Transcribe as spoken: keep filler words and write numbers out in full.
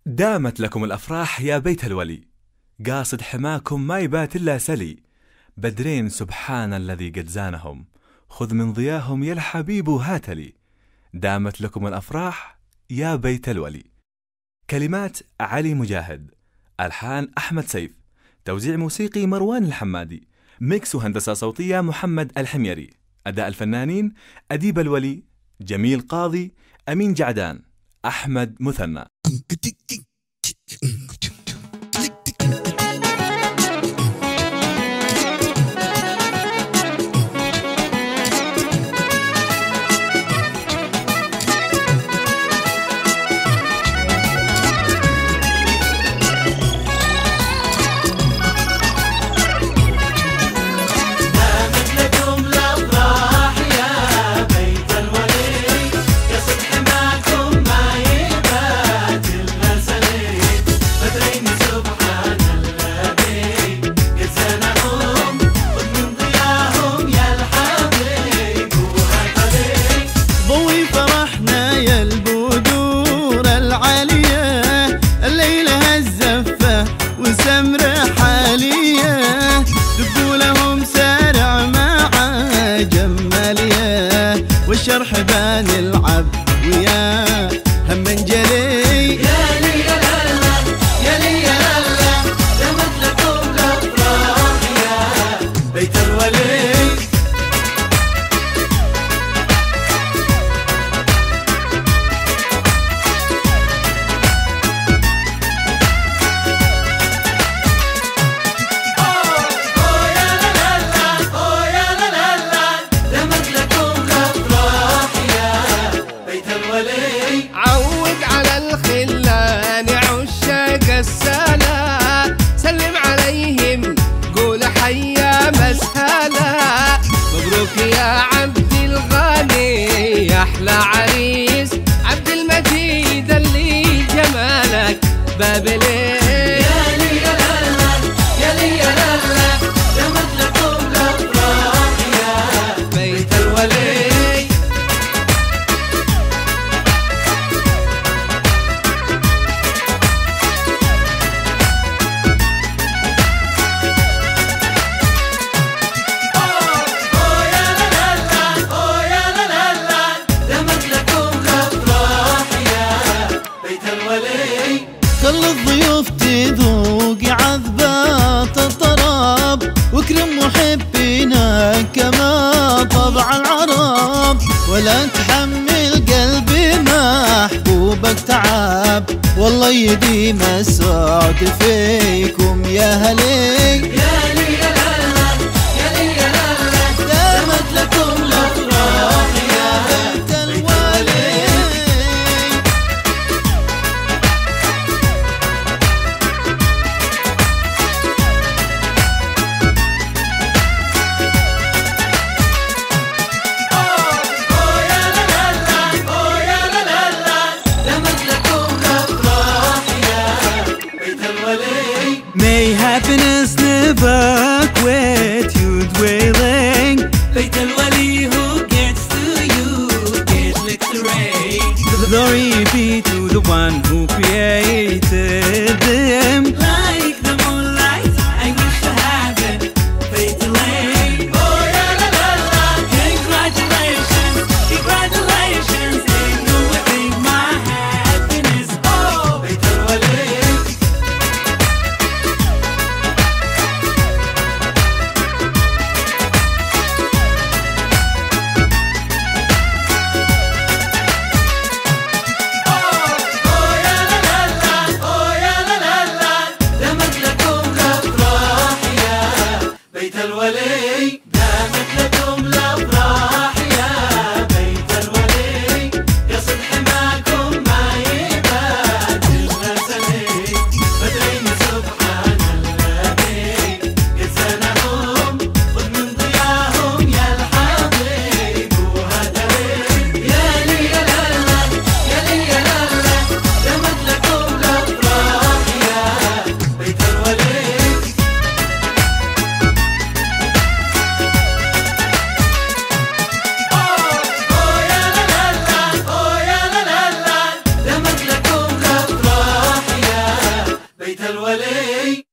دامت لكم الأفراح يا بيت الولي، قاصد حماكم ما يبات إلا سلي. بدرين سبحان الذي قد زانهم، خذ من ضياهم يا الحبيب هاتلي. دامت لكم الأفراح يا بيت الولي. كلمات علي مجاهد، ألحان أحمد سيف، توزيع موسيقي مروان الحمادي، ميكس وهندسة صوتية محمد الحميري. أداء الفنانين أديب الولي، جميل قاضي، أمين جعدان، أحمد مثنى. والشرح بان العب وياه هم منجلي. يا لي يا لالا يا لي يا لالا، دامت لكم الأفراح يا بيت الولي. عود على الخلان عشاق السلا، سلم عليهم قول حيا مسهلا. مبروك يا عبد الغني يا احلى عريس، عبد المجيد اللي جمالك بابلي. يا لي يا لالا يا لي يا لالا، دامت لكم الأفراح يا بيت الولي. خلي الضيوف تذوق عذبات الطرب، واكرم محبينا كما طبع العرب. ولا تحمل قلبي محبوبك تعب، والله يديم السعد فيكم يا هلي. يا لي يا لالا يا لي يا لالا، دامت لكم الأفراح يا بيت الولي. May happiness never quit you dwelling. بيت الولي who gets to you get victory. Glory be to the one who created them. Like the moonlight, I wish to have it. بيت الولي. Oh ya la la la, congratulations, congratulations. Ain't no way think my happiness. Oh بيت الولي. Oh, oh, ya la la la, oh, ya الولي.